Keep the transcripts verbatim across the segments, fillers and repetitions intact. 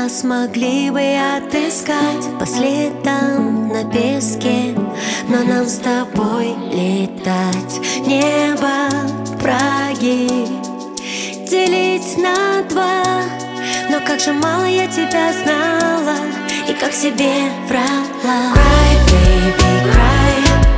нас могли бы отыскать по следам на песке, но нам с тобой летать. Небо Праги делить на два, но как же мало я тебя знала и как себе врала. Cry, baby, cry.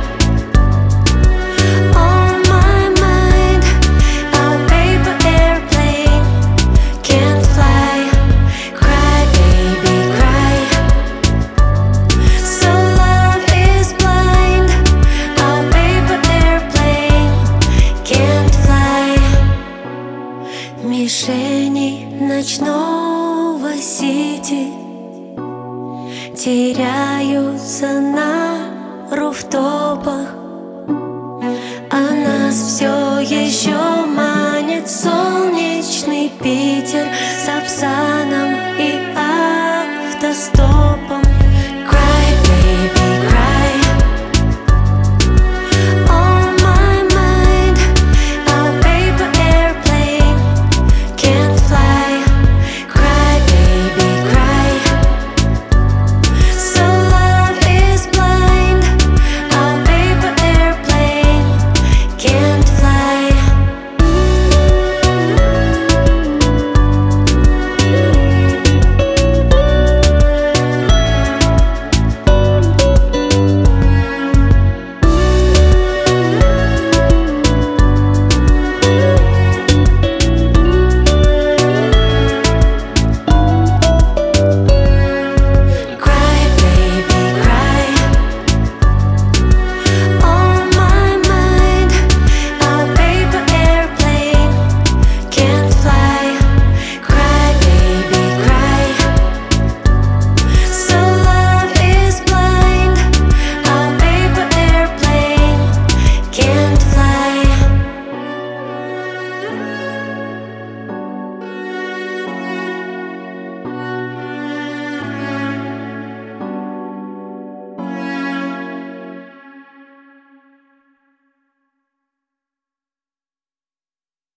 On my mind, our paper airplane can't fly. Cry, baby, cry. So love is blind, our paper airplane can't fly. Мишени ночного сити теряются на руфтопах, а нас все еще манит солнечный Питер с Сапсаном и автостоп.